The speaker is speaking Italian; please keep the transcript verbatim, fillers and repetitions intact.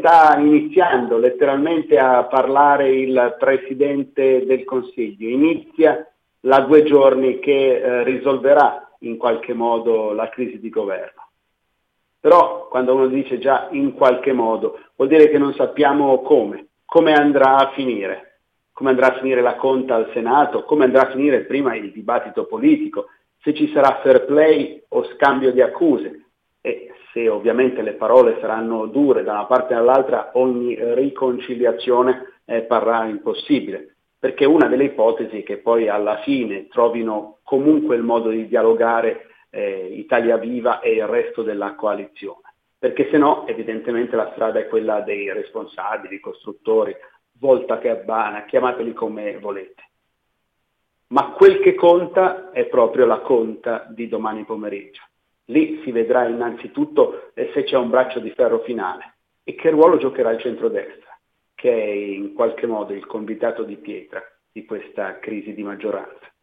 sta iniziando letteralmente a parlare il Presidente del Consiglio, inizia la due giorni che eh, risolverà in qualche modo la crisi di governo. Però quando uno dice già in qualche modo, vuol dire che non sappiamo come, come andrà a finire, come andrà a finire la conta al Senato, come andrà a finire prima il dibattito politico, se ci sarà fair play o scambio di accuse e se ovviamente le parole saranno dure da una parte e dall'altra ogni riconciliazione eh, parrà impossibile, perché una delle ipotesi è che poi alla fine trovino comunque il modo di dialogare Eh, Italia Viva e il resto della coalizione, perché se no evidentemente la strada è quella dei responsabili, costruttori, volta che abbana, chiamateli come volete. Ma quel che conta è proprio la conta di domani pomeriggio. Lì si vedrà innanzitutto eh, se c'è un braccio di ferro finale e che ruolo giocherà il centrodestra, che è in qualche modo il convitato di pietra di questa crisi di maggioranza.